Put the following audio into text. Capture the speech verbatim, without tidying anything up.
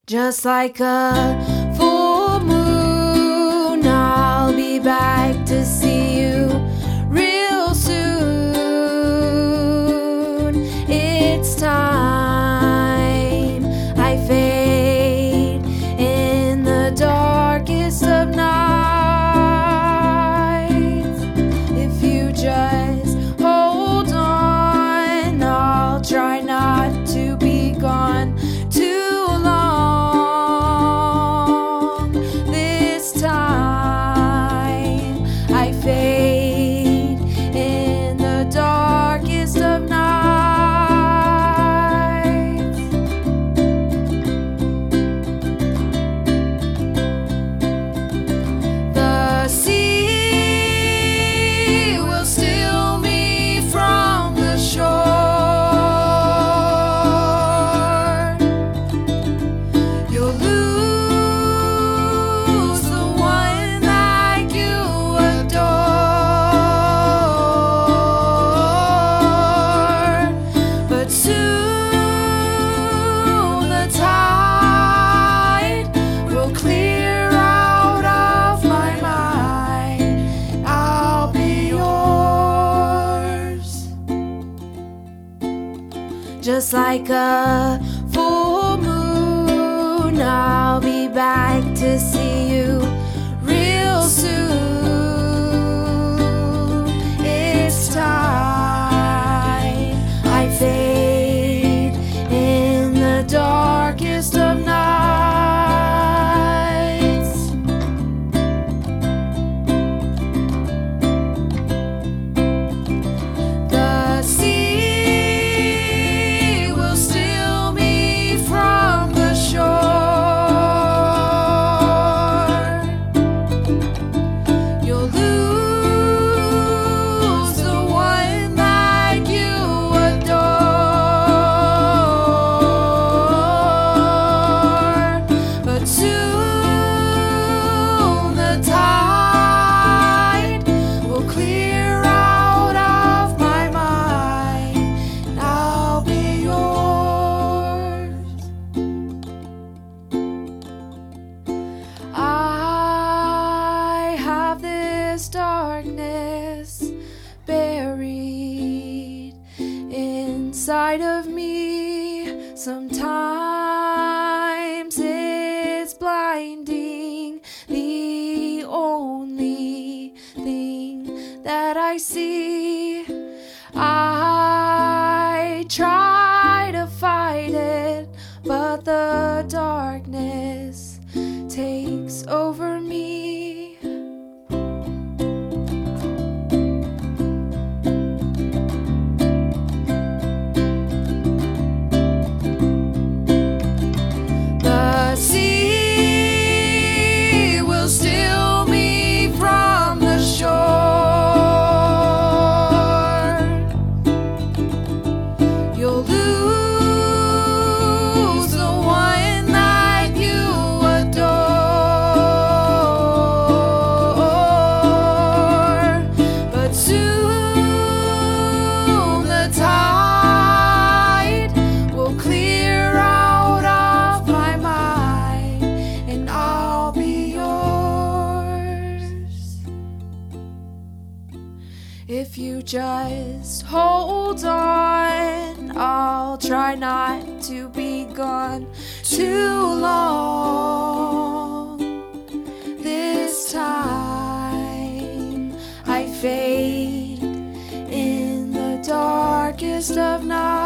Just like a full moon, I'll be back to see you real soon. It's time I fade in the darkest of nights. If you just hold on, I'll try not to be gone too long. This time I fade in the darkest of nights. The sea will steal me from the shore. You'll lose the one that you adore. But soon the tide will clear out of my mind. I'll be yours. Just like a full moon, I'll be back to see you real soon. It's time I fade in the darkest of nights. The sea will steal me from the shore. You'll lose the one that you adore. But soon the tide will clear out of my mind, and I'll be yours. I have this darkness buried inside of me. Sometimes it's blinding, the only thing that I see. I try to fight it, but the darkness takes over me. The sea will steal me from the shore. You'll lose the one that you adore. But soon the tide will clear out of my mind, and I'll be yours. If you just hold on, I'll try not to be gone too long. This time I fade in the darkest of nights.